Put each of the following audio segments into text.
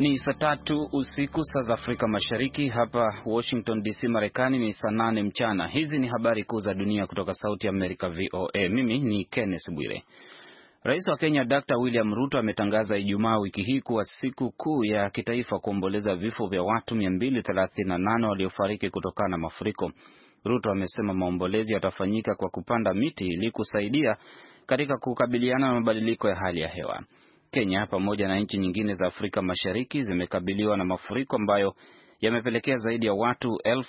Ni saa 3 usiku saa za Afrika Mashariki. Hapa Washington DC Marekani ni saa 8 mchana. Hizi ni habari kuu za dunia kutoka Sauti ya Amerika VOA. Mimi ni Kenneth Bwire. Rais wa Kenya Dr. William Ruto ametangaza Ijumaa wiki hii kuwa siku kuu ya kitaifa kuomboleza vifo vya watu 238 waliofariki kutokana na mafuriko. Ruto amesema maombolezi yatafanyika kwa kupanda miti ili kusaidia katika kukabiliana na mabadiliko ya hali ya hewa. Kenya pamoja na nchi nyingine za Afrika Mashariki zimekabiliwa na mafuriko ambayo yamepelekea zaidi ya watu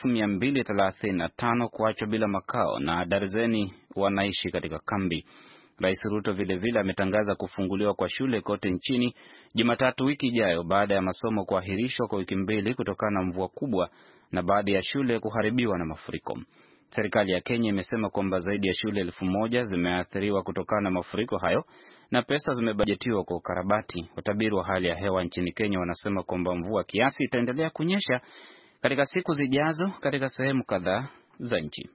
235 kuachwa bila makao na darzeni wanaishi katika kambi. Rais Ruto vile ametangaza kufunguliwa kwa shule kote nchini Jumatatu wiki ijayo baada ya masomo kuahirishwa kwa wiki mbili kutokana na mvua kubwa na baadhi ya shule kuharibiwa na mafuriko. Serikali ya Kenya imesema kwamba zaidi ya shule 1000 zimeathiriwa kutokana na mafuriko hayo na pesa zimebajetiwa kwa ukarabati. Watabiri wa hali ya hewa nchini Kenya wanasema kwamba mvua kiasi itaendelea kunyesha katika siku zijazo katika sehemu kadhaa za nchi.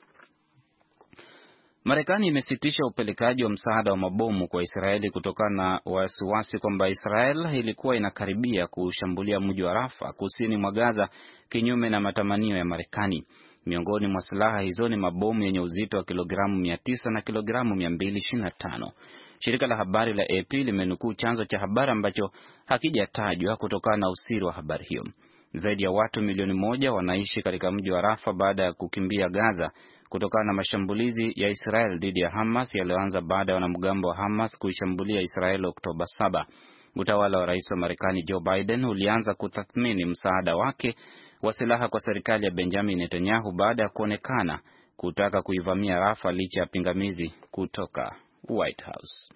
Marekani imesitisha upelekaji wa msaada wa mabomu kwa Israeli kutokana na wasiwasi kwamba Israel ilikuwa inakaribia kushambulia mji wa Rafa kusini mwa Gaza kinyume na matamanio ya Marekani. Miongoni mwa silaha hizo ni mabomu yenye uzito wa kilogramu 900 na kilogramu 225. Shirika la habari la AP limenukuu chanzo cha habari ambacho hakijatajwa kutokana na usiri wa habari hiyo. Zaidi ya watu milioni 1 wanaishi katika mji wa Rafa baada ya kukimbia Gaza kutokana na mashambulizi ya Israel dhidi ya Hamas yaliyoanza baada ya wanamgambo wa Hamas kuishambulia Israel Oktoba 7. Utawala wa Rais wa Marekani Joe Biden ulianza kutathmini msaada wake wa silaha kwa serikali ya Benjamin Netanyahu baada ya kuonekana kutaka kuivamia Rafa licha ya pingamizi kutoka White House.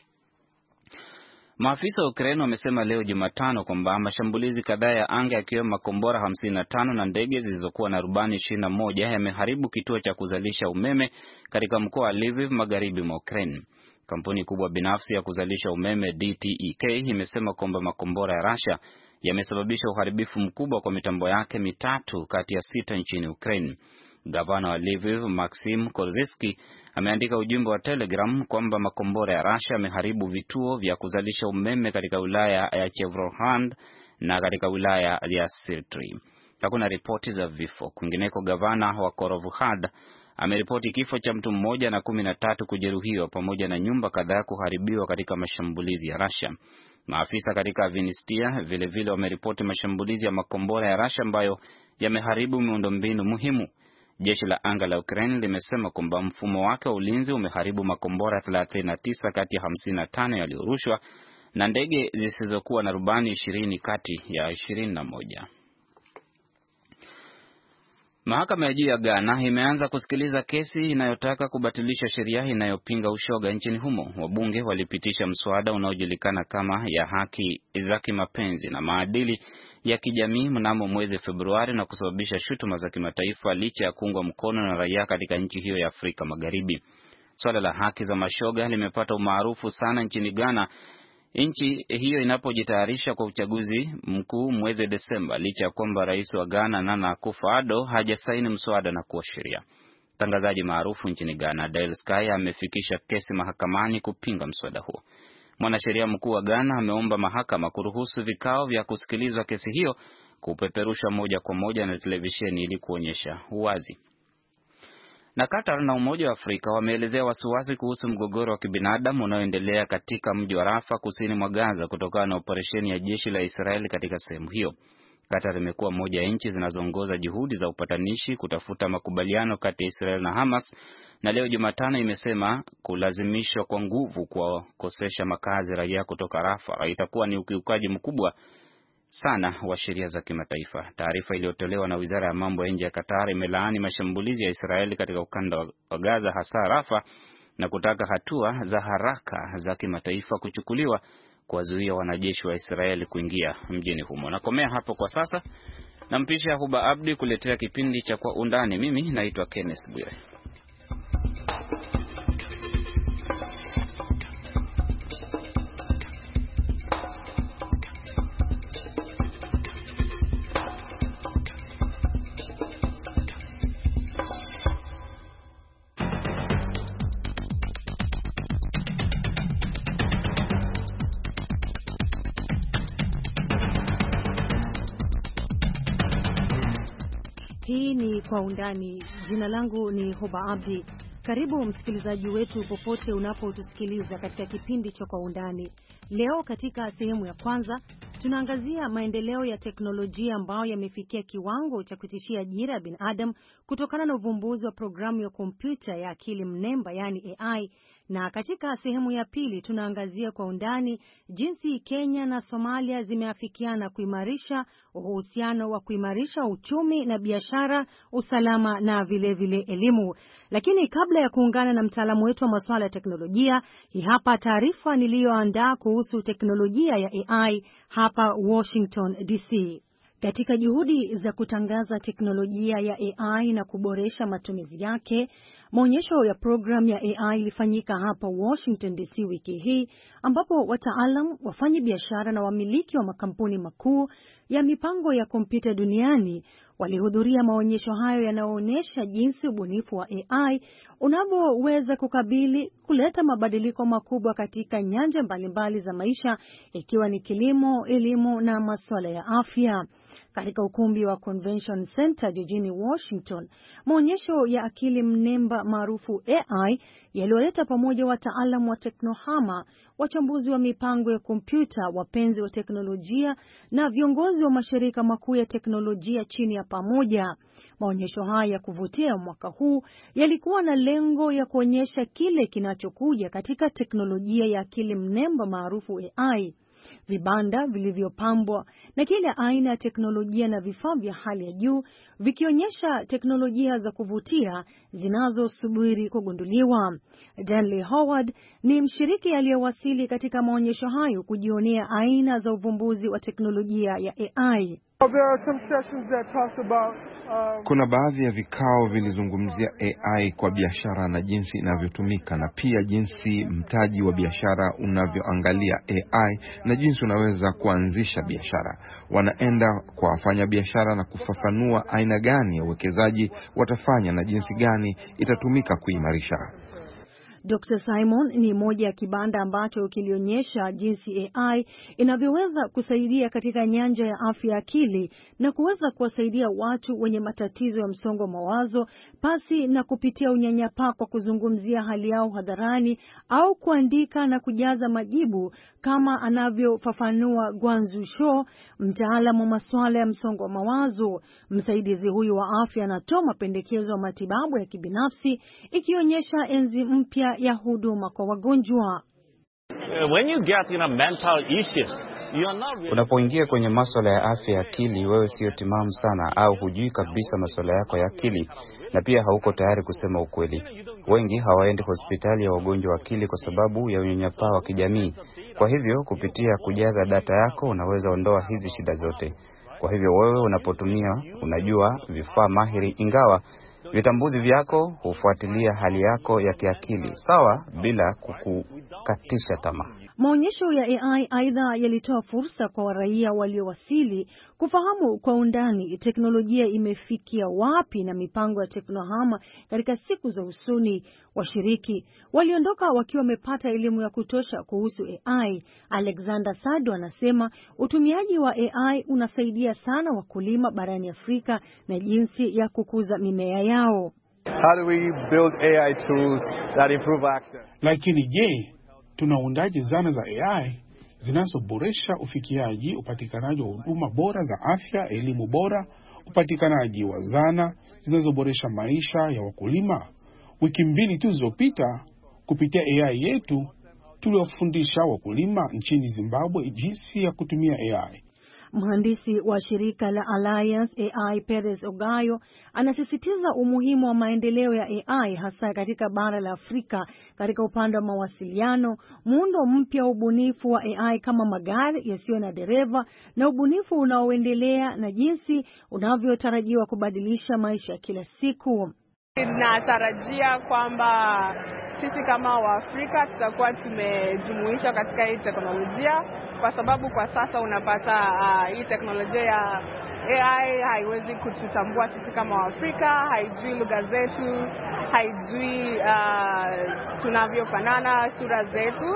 Maafisa wa Ukraine wamesema leo Jumatano kwamba mashambulizi kadhaa ya anga yakiwemo makombora 55 na ndege zilizokuwa na rubani 21 yameharibu kituo cha kuzalisha umeme katika mkoa wa Lviv magharibi mwa Ukraine. Kampuni kubwa binafsi ya kuzalisha umeme DTEK imesema kwamba makombora ya Russia yamesababisha uharibifu mkubwa kwa mitambo yake 3 kati ya 6 nchini Ukraine. Gavana wa Lviv Maxim Korziski ameandika ujumbe wa Telegram kwamba makombora ya Russia yameharibu vituo vya kuzalisha umeme katika wilaya ya Chevrohand na katika wilaya ya Sirtri. Hakuna ripoti za vifo. Kwingineko, gavana wa Korovuhad ameripoti kifo cha mtu mmoja na 13 kujeruhiwa pamoja na nyumba kadhaa kuharibiwa katika mashambulizi ya Russia. Maafisa katika Vinistia vile wameripoti mashambulizi ya makombora ya Russia ambayo yameharibu miundombinu muhimu. Jeshi la anga la Ukraine limesema kwamba mfumo wake wa ulinzi umeharibu makombora 39 kati ya 55 yaliyorushwa na ndege zisizokuwa na rubani 20 kati ya 21. Mahakama ya juu ya Ghana imeanza kusikiliza kesi inayotaka kubatilisha sheria inayopinga ushoga nchini humo. Wabunge walipitisha mswada unaojulikana kama ya haki za kimapenzi na maadili ya kijamii mnamo mwezi Februari na kusababisha shutuma za kimataifa licha ya kuungwa mkono na raia katika nchi hiyo ya Afrika Magharibi. Swala la haki za mashoga limepata umaarufu sana nchini Ghana, nchi hiyo inapojitayarisha kwa uchaguzi mkuu mwezi Desemba, licha ya kwamba rais wa Ghana Nana Akufo-Addo hajasaini mswada na kuwa sheria. Mtangazaji maarufu nchini Ghana Dale Sky amefikisha kesi mahakamani kupinga mswada huo. Mwanasheria mkuu wa Ghana ameomba mahakama kuruhusu vikao vya kusikilizwa kesi hiyo kupeperushwa moja kwa moja na televisheni ili kuonyesha uwazi. Na Qatar na Umoja wa Afrika wameelezea wasiwasi kuhusu mgogoro wa kibinadamu unaoendelea katika mji wa Rafa kusini mwa Gaza kutokana na operesheni ya jeshi la Israeli katika sehemu hiyo. Qatar imekuwa moja ya nchi zinazoongoza juhudi za upatanishi kutafuta makubaliano kati ya Israeli na Hamas, na leo Jumatano imesema kulazimishwa kwa nguvu kuwakosesha makazi raia kutoka Rafa itakuwa ni ukiukaji mkubwa sana wa sheria za kimataifa. Taarifa iliyotolewa na Wizara ya Mambo ya Nje ya Qatar imelaani mashambulizi ya Israeli katika ukanda wa Gaza hasa Rafa na kutaka hatua za haraka za kimataifa kuchukuliwa kuwazuia wanajeshi wa Israeli kuingia mjini humo. Nakomea hapo kwa sasa. Nampisha Huba Abdi kuletea kipindi cha Kwa Undani. Mimi naitwa Kenneth Bwire. Hii ni Kwa Undani. Jina langu ni Hoba Abdi. Karibu msikilizaji wetu popote unapotusikiliza katika kipindi cha Kwa Undani. Leo katika sehemu ya kwanza tunaangazia maendeleo ya teknolojia ambayo yamefikia kiwango cha kutishia ajira ya binadamu kutokana na uvumbuzi wa programu ya kompyuta ya akili mnemba yani AI. Na katika sehemu ya pili tunaangazia kwa undani jinsi Kenya na Somalia zimeafikiana kuimarisha uhusiano wa kuimarisha uchumi na biashara, usalama na vile elimu. Lakini kabla ya kuungana na mtaalamu wetu wa masuala ya teknolojia, hii hapa taarifa niliyoandaa kuhusu teknolojia ya AI hapa Washington DC. Katika juhudi za kutangaza teknolojia ya AI na kuboresha matumizi yake, maonyesho ya program ya AI ilifanyika hapa Washington DC wiki hii, ambapo wataalam, wafanyi biashara na wamiliki wa makampuni makuu ya mipango ya kompyuta duniani walihudhuria maonyesho hayo yanayoonyesha jinsi ubunifu wa AI unavyoweza kuleta mabadiliko makubwa katika nyanja mbalimbali za maisha, ikiwa ni kilimo, elimu na masuala ya afya. Katika ukumbi wa Convention Center jijini Washington, maonyesho ya akili mnemba maarufu AI yalioleta pamoja wataalamu wa teknohama, wachambuzi wa mipango ya kompyuta, wapenzi wa teknolojia na viongozi wa mashirika makuu ya teknolojia chini ya pamoja. Maonyesho haya ya kuvutia mwaka huu yalikuwa na lengo ya kuonyesha kile kinachokuja katika teknolojia ya akili mnemba maarufu AI. Vibanda vilivyopambwa na kila aina ya teknolojia na vifaa vya hali ya juu vikionyesha teknolojia za kuvutia zinazosubiri kugunduliwa. Danley Howard ni mshiriki aliyewasili katika maonyesho hayo kujionea aina za uvumbuzi wa teknolojia ya AI. Kuna baadhi ya vikao vilizungumzia AI kwa biashara na jinsi inavyotumika, na pia jinsi mtaji wa biashara unavyoangalia AI na jinsi unaweza kuanzisha biashara. Wanaenda kwa wafanya biashara na kufafanua aina gani ya uwekezaji watafanya na jinsi gani itatumika kuimarisha. Dr. Simon ni moja ya kibanda ambacho kilionyesha jinsi AI inavyoweza kusaidia katika nyanja ya afya akili na kuweza kuwasaidia watu wenye matatizo ya msongo wa mawazo pasi na kupitia unyanyapaa kwa kuzungumzia hali yao hadharani au kuandika na kujaza majibu, kama anavyofafanua Gwanzu Shaw, mtaalamu wa masuala ya msongo wa mawazo. Msaidizi huyu wa afya anatoa mapendekezo ya matibabu ya kibinafsi, ikionyesha enzi mpya ya huduma kwa wagonjwa. Unapoingia kwenye masuala ya afya ya akili, wewe sio timamu sana au hujui kabisa masuala yako ya akili, na pia hauko tayari kusema ukweli. Wengi hawaendi hospitali ya wagonjwa wa akili kwa sababu ya unyanyapaa wa kijamii. Kwa hivyo kupitia kujaza data yako unaweza ondoa hizi shida zote. Kwa hivyo wewe unapotumia, unajua vifaa mahiri, ingawa vitambuzi vyako hufuatilia hali yako ya kiakili sawa, bila kukukatisha tamaa. Maonyesho ya AI aidha yalitoa fursa kwa raia waliowasili kufahamu kwa undani teknolojia imefikia wapi na mipango ya teknohama katika siku za usoni. Washiriki waliondoka wakiwa wamepata elimu ya kutosha kuhusu AI. Alexander Sado anasema utumiaji wa AI unasaidia sana wakulima barani Afrika na jinsi ya kukuza mimea yao. How do we build AI tools that improve access? Lakini je, tunaundaje zana za AI zinazoboresha ufikiaji, upatikanaji wa huduma bora za afya, elimu bora, upatikanaji wa zana zinazoboresha maisha ya wakulima? Wiki 2 tu zilizopita, kupitia AI yetu tuliwafundisha wakulima nchini Zimbabwe jinsi ya kutumia AI. Mhandisi wa shirika la Alliance AI Perez Ogayo anasisitiza umuhimu wa maendeleo ya AI hasa katika bara la Afrika katika upande wa mawasiliano, muundo mpya wa ubunifu wa AI kama magari yasiyo na dereva na ubunifu unaoendelea na jinsi unavyotarajiwa kubadilisha maisha kila siku. Natarajia kwamba sisi kama Waafrika tutakuwa tumejumuishwa katika hii teknolojia, kwa sababu kwa sasa unapata hii teknolojia ya AI haiwezi kututambua sisi kama Waafrika, haijui lugha zetu, haijui tunavyofanana, sura zetu.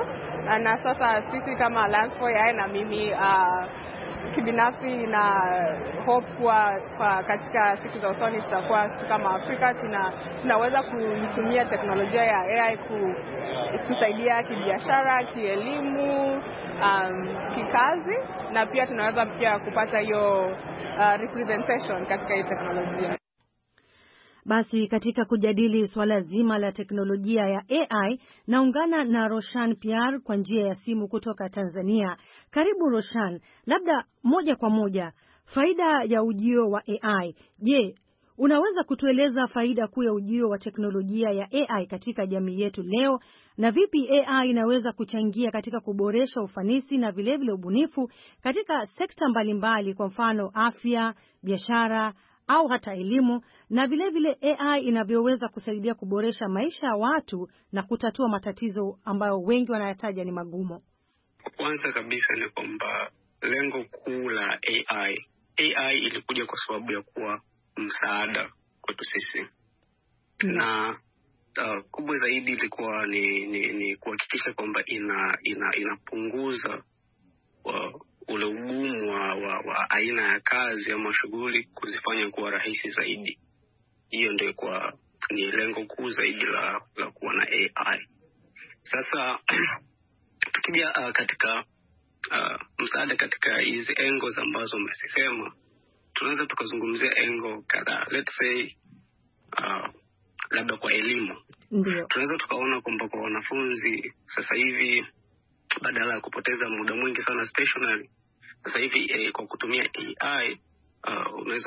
na sasa sisi kama Alliance for AI na mimi kibinafsi na hope kwa katika siku za usoni tutakuwa kama Afrika tunaweza kutumia teknolojia ya AI kusaidia kibiashara, kielimu, kikazi, na pia tunaweza pia kupata hiyo representation katika hii teknolojia. Basi katika kujadili swala zima la teknolojia ya AI, naungana na Roshan Pyar kwa njia ya simu kutoka Tanzania. Karibu Roshan, labda moja kwa moja, faida ya ujio wa AI. Je, unaweza kutueleza faida kuu ya ujio wa teknolojia ya AI katika jamii yetu leo, na vipi AI inaweza kuchangia katika kuboresha ufanisi na vilevile ubunifu katika sekta mbalimbali, kwa mfano afya, biashara au hata elimu, na vilevile AI inavyoweza kusaidia kuboresha maisha ya watu na kutatua matatizo ambayo wengi wanayataja ni magumu? Kwanza kabisa ni kwamba lengo kuu la AI ilikuja kwa sababu ya kuwa msaada kwetu sisi. Na kubwa zaidi ilikuwa ni kuhakikisha kwamba inapunguza ule ugumu wa aina ya kazi ama shughuli, kuzifanya kuwa rahisi zaidi. Hiyo ndio ni lengo kuu zaidi la kuwa na AI. Sasa tukija katika msaada katika hizi angles ambazo umesema, tunaweza tukazungumzia angle kadhaa. Let's say labda kwa elimu. Ndio. Tunaweza tukaona kwamba kwa wanafunzi sasa hivi, badala ya kupoteza muda mwingi sana stationary, sasa hivi kwa kutumia AI unaweza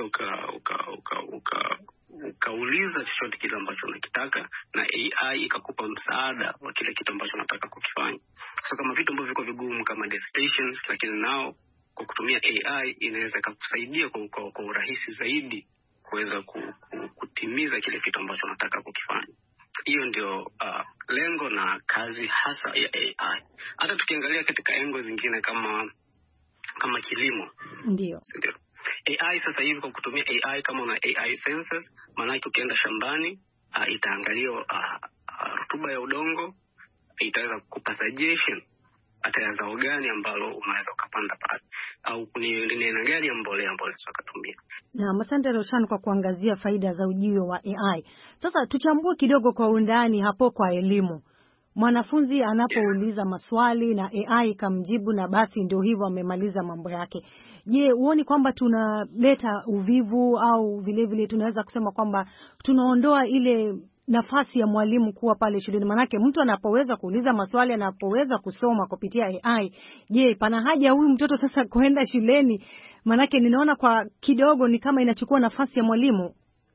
ukauliza chochote kile ambacho unakitaka, na AI ikakupa msaada wa kile kitu ambacho unataka kukifanya. So kama vitu ambavyo viko vigumu kama dissertations, lakini nao kwa kutumia AI inaweza kukusaidia kwa urahisi zaidi kuweza kutimiza kile kitu ambacho unataka kukifanya. Hiyo ndio lengo na kazi hasa ya AI. Hata tukiangalia katika engo zingine kama kilimo. Ndio. AI sasa hivi kwa kutumia AI, kama una AI sensors, maana ukienda shambani itaangalia rutuba ya udongo, itaweza kukupa suggestion hata ya zao gani ambalo unaweza ukapanda pale, au ni aina gani ya mbolea ambayo unaweza kutumia. Na asante Roshan kwa kuangazia faida za ujio wa AI. Sasa tuchambue kidogo kwa undani hapo kwa elimu. Mwanafunzi anapouliza maswali na AI kamjibu, na basi ndio hivyo amemaliza mambo yake. Je, huoni kwamba tunaleta uvivu, au vile tunaweza kusema kwamba tunaondoa ile nafasi ya mwalimu kuwa pale shuleni? Manake mtu anapoweza kuuliza maswali, anapoweza kusoma kupitia AI, je, pana haja huyu mtoto sasa kwenda shuleni? Manake ninaona kwa kidogo ni kama inachukua nafasi ya mwalimu.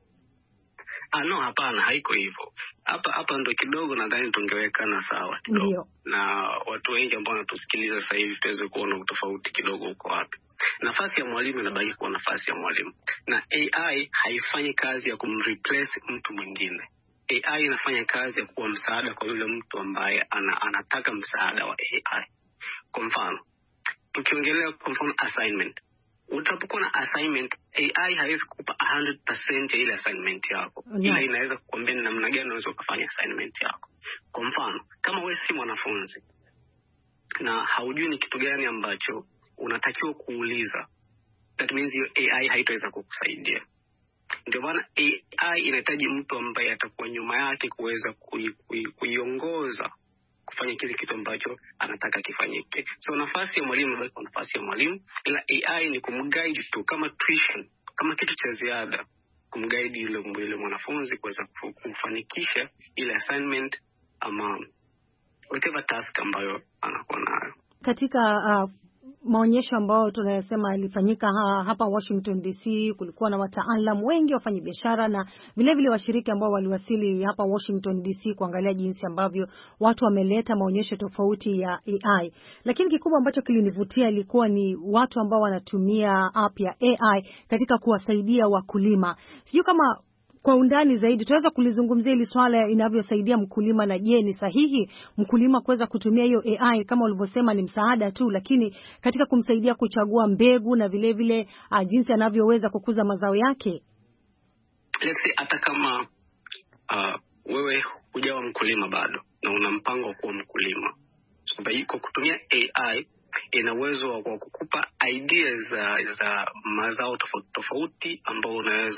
No, hapana, haiko hivyo. Hapa ndo kidogo nadhani tungewekana sawa kidogo. Ndio. Na watu wengi ambao wanatusikiliza sasa hivi tuweze kuona utofauti kidogo uko wapi. Nafasi ya mwalimu inabaki kuwa nafasi ya mwalimu, na AI haifanyi kazi ya kumreplace mtu mwingine. AI inafanya kazi ya kuwa msaada kwa yule mtu ambaye anataka msaada wa AI. Kwa mfano, tukiongelea kwa mfano assignment. Utapokuwa na assignment, AI haiwezi kukupa 100% ya ile assignment yako. Ila inaweza kukuambia namna gani unaweza kufanya assignment yako. Kwa mfano, kama wewe si mwanafunzi na haujui ni kitu gani ambacho unatakiwa kuuliza, that means your AI haitaweza kukusaidia. Ndio maana AI inahitaji mtu ambaye atakuwa nyuma yake kuweza kuiongoza kufanya kile kitu ambacho anataka kifanyike. So nafasi ya mwalimu bado ni nafasi ya mwalimu, ila AI ni kumguide tu, kama tuition, kama kitu cha ziada, kumguide yule mwanafunzi kuweza kufanikisha ile assignment ama whatever task ambayo anakuwa nayo. Katika maonyesho ambayo tunayasema yalifanyika hapa Washington DC, kulikuwa na wataalamu wengi, wafanyabiashara na vile washiriki ambao waliwasili hapa Washington DC kuangalia jinsi ambavyo watu wameleta maonyesho tofauti ya AI. Lakini kikubwa ambacho kilinivutia ilikuwa ni watu ambao wanatumia app ya AI katika kuwasaidia wakulima. Sijui kama kwa undani zaidi tunaweza kulizungumzia hili swala inavyosaidia mkulima, na je, ni sahihi mkulima kuweza kutumia hiyo AI kama ulivyosema ni msaada tu, lakini katika kumsaidia kuchagua mbegu na vile jinsi anavyoweza kukuza mazao yake? Let's say hata kama wewe hujawa mkulima bado na una mpango wa kuwa mkulima, Kwa kutumia AI ina uwezo wa kukupa ideas za mazao tofauti tofauti ambao unaweza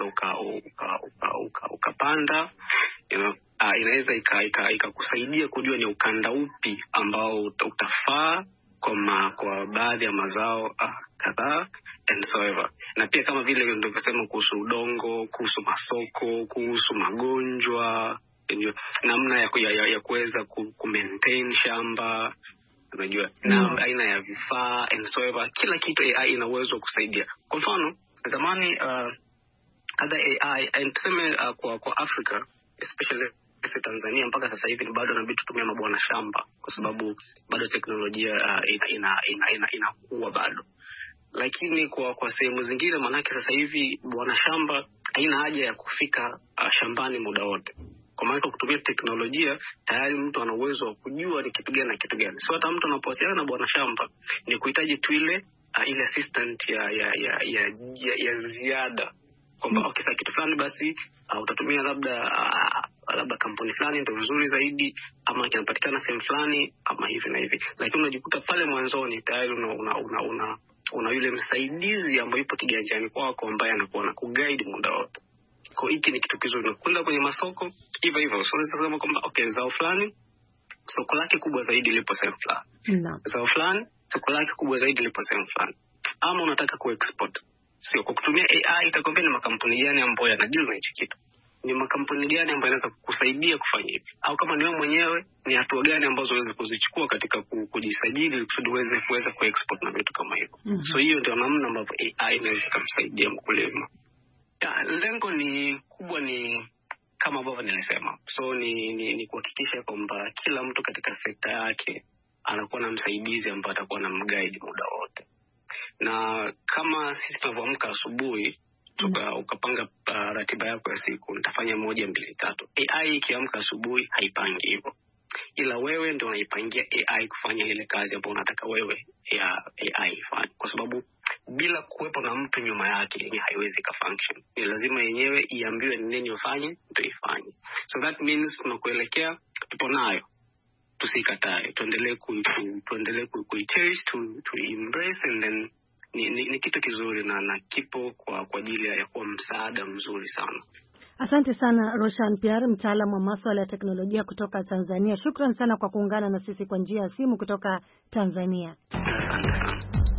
ukapanda. Inaweza ikakusaidia kujua ni ukanda upi ambao utafaa kwa baadhi ya mazao kadhaa and so ever. Na pia kama vile nilivyosema kuhusu udongo, kuhusu masoko, kuhusu magonjwa, namna ya kuweza ku-maintain shamba, unajua na aina ya vifaa and so ever. Kila kitu AI ina uwezo kusaidia. Kwa mfano zamani other AI tuseme kwa Africa, especially Tanzania, mpaka sasa hivi bado inabidi tutumie mabwana shamba kwa sababu bado teknolojia inakuwa bado. Lakini kwa sehemu zingine, manake sasa hivi bwana shamba haina haja ya kufika shambani muda wote. Kwa maana kutumia teknolojia tayari mtu ana uwezo wa kujua ni kitu gani na kitu gani. So hata mtu anapowasiliana na bwana shamba ni kuhitaji tu ile assistant ya ziada. Kwamba ukisa kitu fulani basi utatumia labda kampuni fulani ndio nzuri zaidi, ama kinapatikana sehemu fulani ama hivi na hivi. Lakini unajikuta pale mwanzoni tayari una yule msaidizi ambaye yupo kiganjani kwako ambaye anakuwa na kuguide muda wote. Kwa hiki ni kitu kizuri. Kwenda kwenye masoko hivyo. So unasema kwamba zao fulani soko lake kubwa zaidi lipo sehemu fulani. Zao fulani soko lake kubwa zaidi lipo sehemu fulani. Ama unataka kuexport. Sio kwa kutumia AI itakwambia ni makampuni gani ambayo yanadeal na hicho kitu. Ni makampuni gani ambayo yanaweza kukusaidia kufanya hivi. Au kama ni wewe mwenyewe ni hatua gani ambazo unaweza kuzichukua katika kujisajili kusudi uweze kuexport na vitu kama hivyo. So hiyo ndio namna ambavyo AI inaweza kumsaidia mkulima. Lengo ni kubwa, ni kama ambavyo nilisema. So ni kuhakikisha kwamba kila mtu katika sekta yake anakuwa na msaidizi ambaye atakuwa na mguide muda wote. Na kama sisi tunavyoamka asubuhi ukapanga ratiba yako ya siku, nitafanya 1, 2, 3. AI ikiamka asubuhi haipangi hivyo. Ila wewe ndio unaipangia AI kufanya ile kazi ambayo unataka wewe AI ifanye. Kwa sababu bila kuwepo na mtu nyuma yake yenyewe haiwezi ka function. Ni lazima yenyewe iambiwe ni nini ufanye ndio ifanye. So that means tunakuelekea tupo nayo. Tusikatae, tuendelee kuicherish, to embrace, and then ni kitu kizuri na kipo kwa ajili ya kuwa msaada mzuri sana. Asante sana Roshan Pierre, mtaalamu wa masuala ya teknolojia kutoka Tanzania. Shukran sana kwa kuungana na sisi kwa njia ya simu kutoka Tanzania. Asante sana.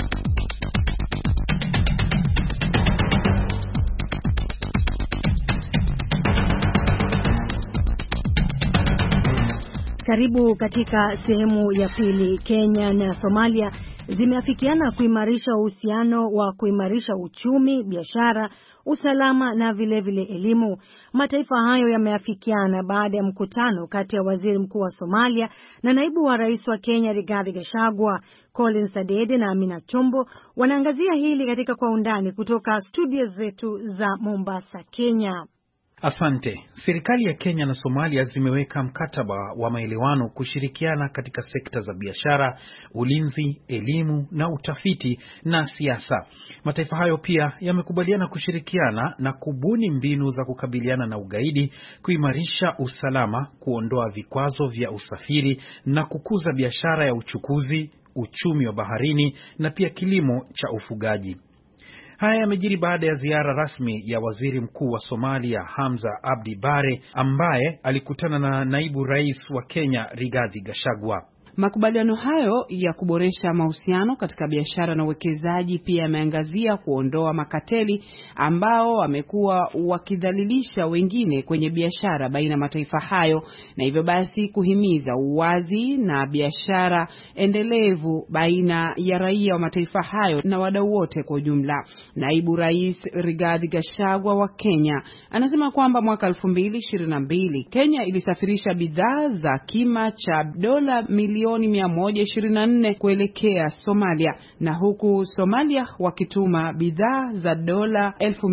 Karibu katika sehemu ya pili. Kenya na Somalia zimeafikiana kuimarisha uhusiano wa kuimarisha uchumi, biashara, usalama na vile elimu. Mataifa hayo yameafikiana baada ya mkutano kati ya waziri mkuu wa Somalia na naibu wa rais wa Kenya Rigathi Gachagua. Collins Adede na Amina Chombo wanaangazia hili katika kwa undani kutoka studio zetu za Mombasa, Kenya. Asante. Serikali ya Kenya na Somalia zimeweka mkataba wa maelewano kushirikiana katika sekta za biashara, ulinzi, elimu na utafiti na siasa. Mataifa hayo pia yamekubaliana kushirikiana na kubuni mbinu za kukabiliana na ugaidi, kuimarisha usalama, kuondoa vikwazo vya usafiri na kukuza biashara ya uchukuzi, uchumi wa baharini na pia kilimo cha ufugaji. Haya yamejiri baada ya ziara rasmi ya waziri mkuu wa Somalia Hamza Abdi Bare ambaye alikutana na naibu rais wa Kenya Rigathi Gachagua. Makubaliano hayo ya kuboresha mahusiano katika biashara na uwekezaji pia yameangazia kuondoa makateli ambao wamekuwa wakidhalilisha wengine kwenye biashara baina mataifa hayo, na hivyo basi kuhimiza uwazi na biashara endelevu baina ya raia wa mataifa hayo na wadau wote kwa ujumla. Naibu Rais Rigathi Gachagua wa Kenya anasema kwamba mwaka 2022 Kenya ilisafirisha bidhaa za kima cha dola milioni 124 kuelekea Somalia, na huku Somalia wakituma bidhaa za dola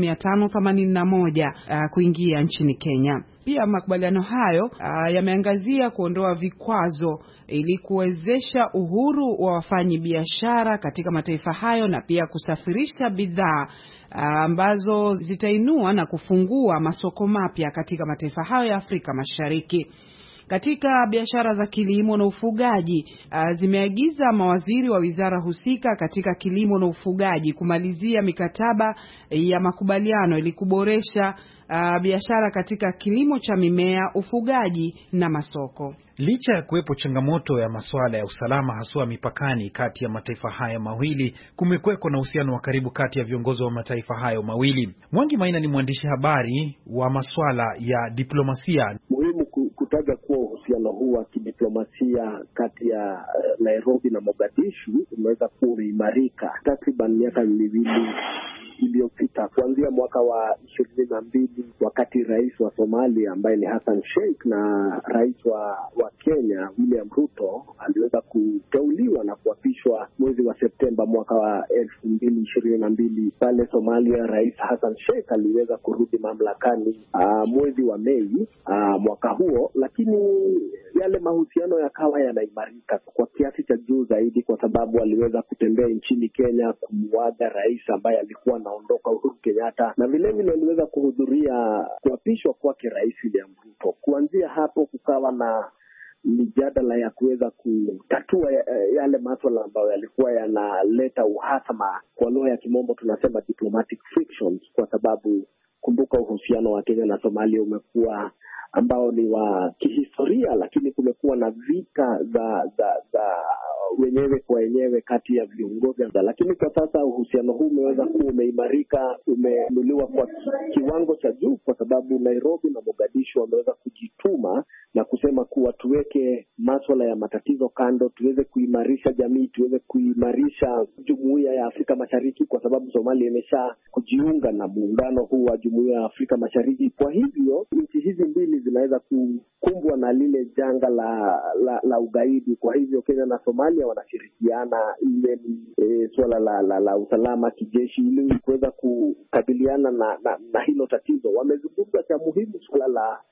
1581 kuingia nchini Kenya. Pia makubaliano hayo yameangazia kuondoa vikwazo ili kuwezesha uhuru wa wafanyi biashara katika mataifa hayo na pia kusafirisha bidhaa ambazo zitainua na kufungua masoko mapya katika mataifa hayo ya Afrika Mashariki. Katika biashara za kilimo na ufugaji, zimeagiza mawaziri wa wizara husika katika kilimo na ufugaji kumalizia mikataba ya makubaliano ili kuboresha biashara katika kilimo cha mimea, ufugaji na masoko. Licha ya kuwepo changamoto ya masuala ya usalama haswa mipakani kati ya mataifa haya mawili, kumekuweko na uhusiano wa karibu kati ya viongozi wa mataifa hayo mawili. Mwangi Maina ni mwandishi habari wa masuala ya diplomasia. Muhimu kutaja kuwa uhusiano huu wa kidiplomasia kati ya Nairobi na Mogadishu umeweza kuimarika takriban miaka miwili iliyopita, kuanzia mwaka wa 2022 wakati rais wa Somalia ambaye ni Hassan Sheikh na rais wa Kenya William Ruto aliweza kuteuliwa na kuapishwa mwezi wa Septemba mwaka wa 2022. Pale Somalia rais Hassan Sheikh aliweza kurudi mamlakani mwezi wa Mei mwaka huo, lakini yale mahusiano yakawa yanaimarika kwa kiasi cha juu zaidi, kwa sababu aliweza kutembea nchini Kenya kumwaga rais ambaye alikuwa naondoka Uhuru Kenyatta, na vile vile aliweza kuhudhuria kuapishwa kwake rais William Ruto. Kuanzia hapo kukawa na mijadala ya kuweza kutatua yale masuala ambayo yalikuwa yanaleta uhasama, kwa lugha ya kimombo tunasema diplomatic frictions, kwa sababu kumbuka uhusiano wa Kenya na Somalia umekuwa ambao ni wa kihistoria, lakini kumekuwa na vita za wenyewe kwa wenyewe kati ya viongozi. Lakini kwa sasa uhusiano huu umeweza kuwa umeimarika, umeinuliwa kwa kiwango cha juu, kwa sababu Nairobi na Mogadishu wameweza kujituma na kusema kuwa tuweke masuala ya matatizo kando, tuweze kuimarisha jamii, tuweze kuimarisha Jumuiya ya Afrika Mashariki, kwa sababu Somalia imesha kujiunga na muungano huu wa Jumuiya ya Afrika Mashariki. Kwa hivyo nchi hizi mbili zinaweza kukumbwa na lile janga la ugaidi. Kwa hivyo Kenya na Somalia wanashirikiana ile swala la usalama kijeshi ili kuweza kukabiliana na hilo tatizo. Wamezungumza cha muhimu swala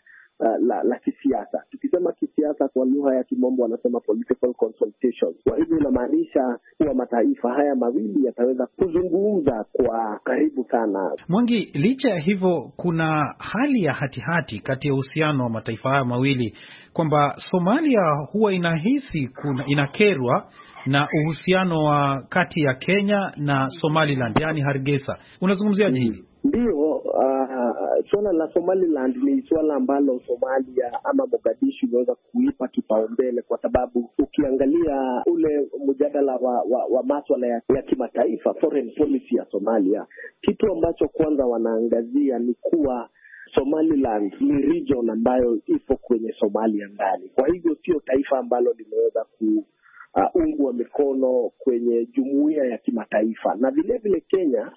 la kisiasa. Tukisema kisiasa kwa lugha ya kimombo wanasema political consultations. Kwa hivyo inamaanisha kuwa mataifa haya mawili yataweza kuzungumza kwa karibu sana. Mwangi, licha ya hivyo kuna hali ya hatihati kati ya uhusiano wa mataifa haya mawili, kwamba Somalia huwa inahisi inakerwa na uhusiano wa kati ya Kenya na Somaliland, yani Hargeisa. Unazungumzia hili? Ndio, swala la Somaliland ni swala ambalo Somalia ama Mogadishu imeweza kuipa kipaumbele, kwa sababu ukiangalia ule mjadala wa masuala ya kimataifa, foreign policy ya Somalia, kitu ambacho kwanza wanaangazia ni kuwa Somaliland ni region ambayo ipo kwenye Somalia ndani. Kwa hivyo sio taifa ambalo limeweza kuungwa mikono kwenye jumuiya ya kimataifa. Na vile vile Kenya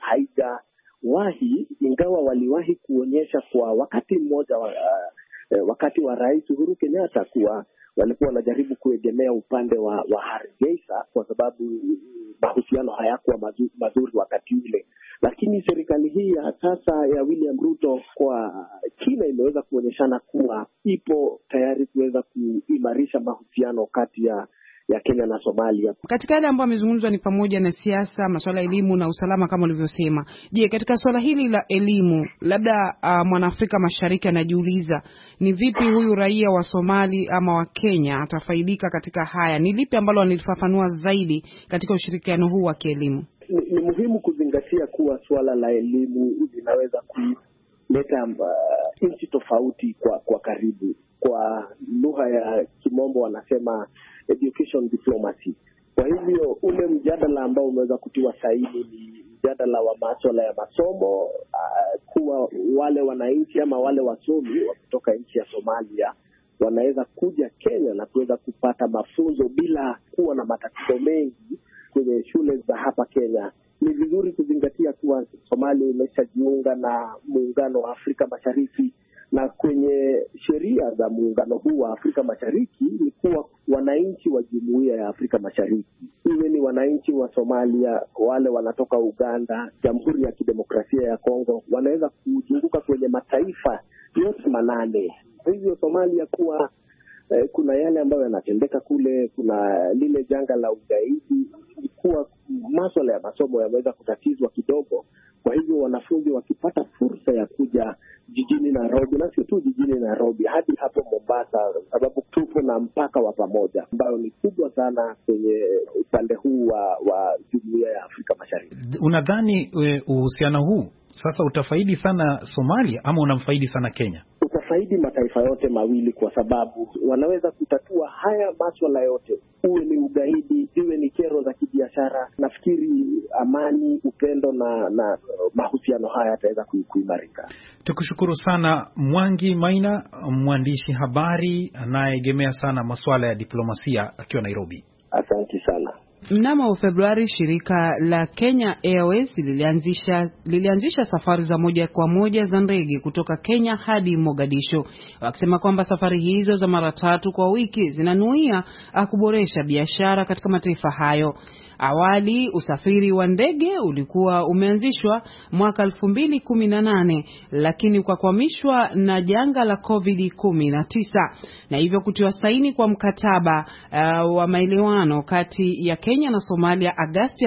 ingawa waliwahi kuonyesha kwa wakati mmoja wakati wa rais Uhuru Kenyatta kuwa walikuwa wanajaribu kuegemea upande wa Hargeisa, kwa sababu mahusiano hayakuwa mazuri wakati ule. Lakini serikali hii ya sasa ya William Ruto kwa kina imeweza kuonyeshana kuwa ipo tayari kuweza kuimarisha mahusiano kati ya Kenya na Somalia. Katika yale ambayo amezungumzwa ni pamoja na siasa, masuala ya elimu na usalama kama ulivyosema. Je, katika swala hili la elimu, labda Mwanaafrika Mashariki anajiuliza ni vipi huyu raia wa Somali ama wa Kenya atafaidika katika haya? Ni lipi ambalo analifafanua zaidi katika ushirikiano huu wa kielimu? Ni muhimu kuzingatia kuwa swala la elimu linaweza kuleta nchi tofauti kwa karibu. Kwa lugha ya kimombo wanasema education diplomacy. Kwa hivyo ule mjadala ambao umeweza kutiwa saini ni mjadala wa masuala ya masomo, kuwa wale wananchi ama wale wasomi wa kutoka nchi ya Somalia wanaweza kuja Kenya na kuweza kupata mafunzo bila kuwa na matatizo mengi kwenye shule za hapa Kenya. Ni vizuri kuzingatia kuwa Somalia imeshajiunga na muungano wa Afrika Mashariki, na kwenye sheria za muungano huu wa Afrika Mashariki ni kuwa wananchi wa Jumuiya ya Afrika Mashariki, iwe ni wananchi wa Somalia, wale wanatoka Uganda, Jamhuri ya Kidemokrasia ya Kongo, wanaweza kuzunguka kwenye mataifa yote 8. Kwa hivyo Somalia kuwa kuna yale ambayo yanatendeka kule, kuna lile janga la ugaidi, kuwa masuala ya masomo yameweza kutatizwa kidogo. Kwa hivyo wanafunzi wakipata fursa ya kuja jijini Nairobi, na sio tu jijini Nairobi, hadi hapo Mombasa, sababu tupo na mpaka wa pamoja ambao ni kubwa sana kwenye upande huu wa Jumuiya ya Afrika Mashariki. Unadhani uhusiano huu sasa utafaidi sana Somalia ama unamfaidi sana Kenya? Utafaidi mataifa yote mawili, kwa sababu wanaweza kutatua haya masuala yote, uwe ni ugaidi, iwe ni kero za kibiashara. Nafikiri amani, upendo na mahusiano haya yataweza kuimarika. Tukushukuru sana Mwangi Maina, mwandishi habari anayeegemea sana masuala ya diplomasia akiwa Nairobi. Asante sana. Mnamo Februari, shirika la Kenya Airways lilianzisha safari za moja kwa moja za ndege kutoka Kenya hadi Mogadishu, wakisema kwamba safari hizo za mara 3 kwa wiki zinanuia kuboresha biashara katika mataifa hayo. Awali usafiri wa ndege ulikuwa umeanzishwa mwaka 2018, lakini ukakwamishwa na janga la COVID-19 na hivyo kutiwa saini kwa mkataba wa maelewano kati ya Kenya na Somalia Agosti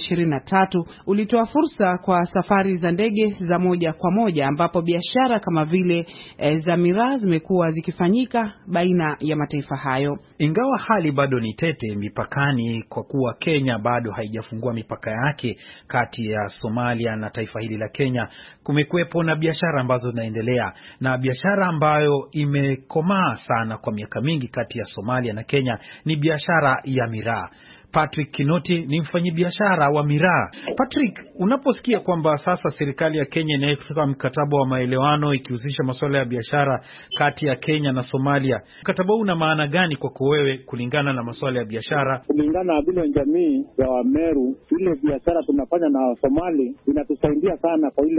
2023 ulitoa fursa kwa safari za ndege za moja kwa moja, ambapo biashara kama vile za miraa zimekuwa zikifanyika baina ya mataifa hayo. Ingawa hali bado ni tete mipakani kwa kuwa Kenya bado haijafungua mipaka yake kati ya Somalia na taifa hili la Kenya, kumekuwepo na biashara ambazo zinaendelea, na biashara ambayo imekomaa sana kwa miaka mingi kati ya Somalia na Kenya ni biashara ya miraa. Patrick Kinoti ni mfanyabiashara wa miraa. Patrick, unaposikia kwamba sasa serikali ya Kenya inaweka mkataba wa maelewano ikihusisha masuala ya biashara kati ya Kenya na Somalia, mkataba huu una maana gani kwako wewe kulingana na masuala ya biashara? Kulingana na vile jamii ya Wameru, ile biashara tunafanya na Somali inatusaidia sana kwa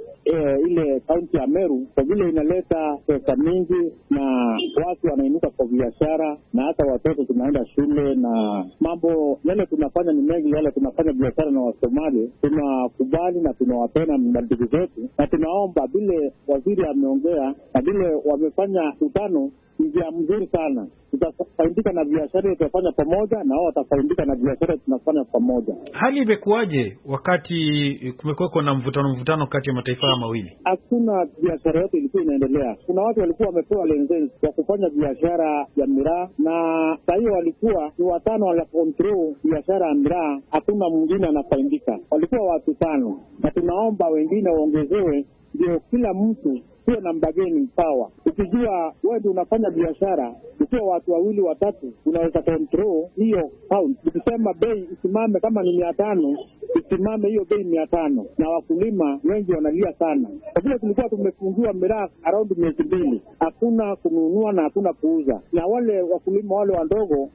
ile kaunti ya Meru, kwa vile inaleta pesa mingi na watu wanainuka kwa biashara, na hata watoto tunaenda shule, na mambo yale tunafanya ni mengi. Yale tunafanya biashara na Wasomali tunakubali na tunawapenda ndugu zetu, na tunaomba vile waziri ameongea na vile wamefanya mkutano njia mzuri sana, tutafaidika na biashara tutafanya pamoja, na wao watafaidika na biashara tunafanya pamoja. Hali imekuwaje wakati kumekuwa na mvutano kati ya mataifa haya mawili? Hakuna biashara yote ilikuwa inaendelea. Kuna watu walikuwa wamepewa license kwa kufanya biashara ya miraa, na sasa hiyo walikuwa ni 5 wala control biashara ya miraa, hakuna mwingine anafaidika. Walikuwa watu 5, na tunaomba wengine waongezewe, ndio kila mtu sio na bargaining power. Ukijua wewe ndio unafanya biashara, ukiwa watu 2 watatu unaweza control hiyo pound. Ukisema bei isimame kama ni 500, isimame hiyo bei 500, na wakulima wengi wanalia sana. Kwa vile tulikuwa tumefungiwa miraa around miezi 2, hakuna kununua na hakuna kuuza, na wale wakulima wale wadogo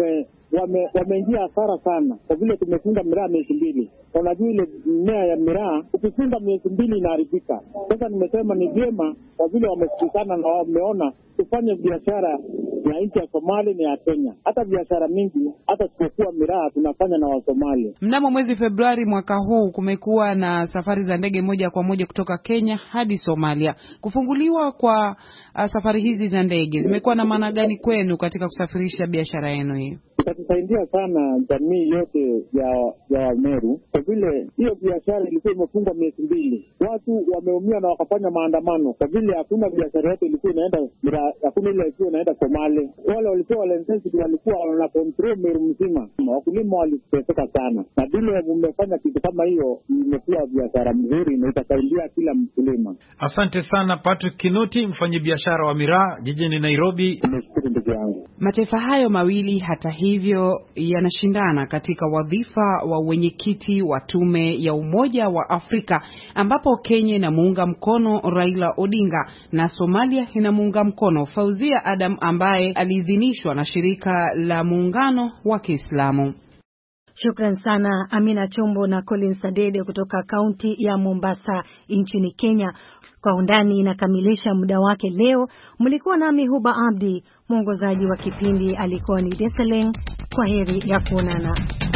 wameingia hasara sana, kwa vile tumefunga miraa miezi 2. Unajua ile mmea ya miraa ukifunga miezi 2 inaharibika. Sasa nimesema ni vyema, kwa vile wamesikizana na wameona tufanye biashara ya nchi ya Somalia na ya Kenya. Hata biashara mingi, hata tukokuwa miraa tunafanya na Wasomali. Mnamo mwezi Februari mwaka huu kumekuwa na safari za ndege moja kwa moja kutoka Kenya hadi Somalia. Kufunguliwa kwa safari hizi za ndege zimekuwa na maana gani kwenu katika kusafirisha biashara yenu hii? Itatusaidia sana jamii yote ya Wameru, kwa vile hiyo biashara ilikuwa imefungwa miezi 2. Watu wameumia na wakafanya maandamano, kwa vile hakuna biashara yote ilikuwa inaenda, hakuna ile ilikuwa inaenda Somalia. Wale walikuwa license walikuwa wana control Meru mzima, wakulima waliteseka sana, na vile mmefanya kitu kama hiyo imekuwa biashara mzuri na itasaidia kila mkulima. Asante sana Patrick Kinoti, mfanyabiashara wa miraa jijini Nairobi. Nimeshukuru ndugu yangu. Mataifa hayo mawili hata hivyo yanashindana katika wadhifa wa wenyekiti wa tume ya Umoja wa Afrika, ambapo Kenya inamuunga mkono Raila Odinga na Somalia inamuunga mkono Fauzia Adam ambaye aliidhinishwa na shirika la muungano wa Kiislamu. Shukran sana Amina Chombo na Colin Sadede kutoka kaunti ya Mombasa nchini Kenya. Kwa undani inakamilisha muda wake leo. Mlikuwa nami Huba Abdi, mwongozaji wa kipindi alikuwa ni Deseleng. Kwa heri ya kuonana.